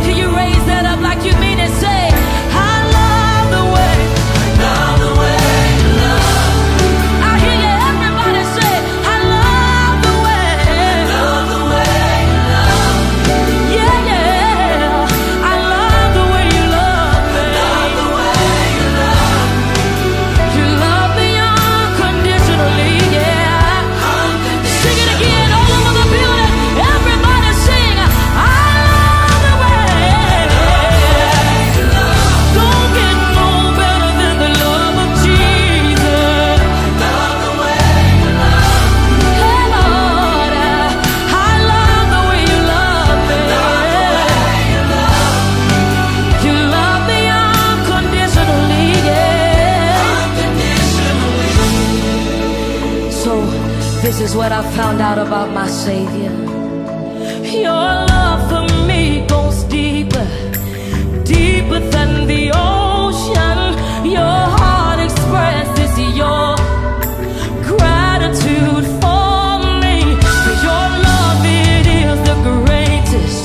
Can you raise that up like you mean it? Say, I love the way. Love the way you love. I hear you, everybody say, I love the way. Love the way you love. Yeah, yeah. I love the way you love me. Love the way you love. You love me unconditionally, yeah. Sing it again all over the building. Everybody sing, I love the way you love. Don't get no better than the love of Jesus. Love the way you love. Hey Lord, I love the way you love me. Love the way you love. You love me unconditionally, yeah. Unconditionally. So this is what I found out about my Savior. Your love for me goes deeper, deeper than the ocean. Your heart expresses your gratitude for me. For your love, it is the greatest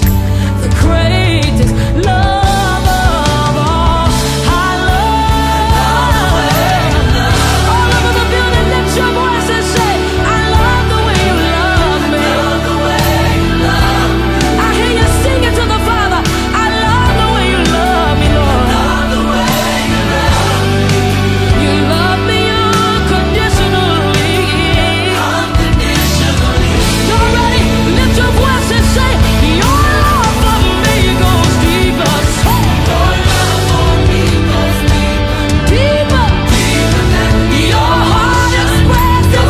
love of all. I love. All over the building, lift your voice and say, I love the way you love me. Love the way you love. I hear you singing to the Father. I love the way you love me, Lord. Love the way you love. You love me unconditionally. Unconditionally. Y'all ready? Lift your voice and say, your love for me goes deeper. Your love for me goes deeper. Deeper. Deeper than your heart expresses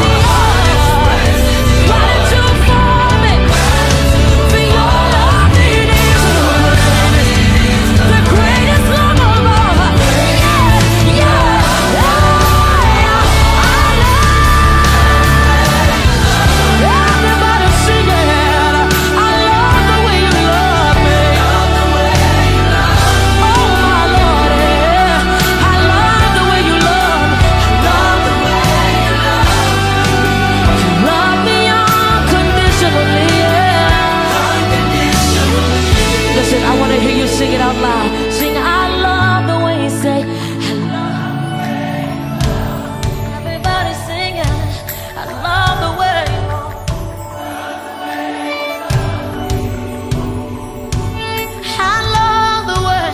gratitude for me. For your love, it is the greatest love of all. Yeah, yeah. Everybody sing it. I love the way you love me. Love the way you love. Oh my Lord, yeah. I love the way you love me. Love the way you love. You love me unconditionally, yeah. Unconditionally. Listen, I want to hear you sing it out loud. Sing, I love the way you say, I love. Everybody sing it. I love the way you love. I love the way.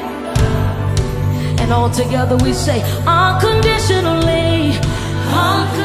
And all together we say, unconditionally. Unconditionally.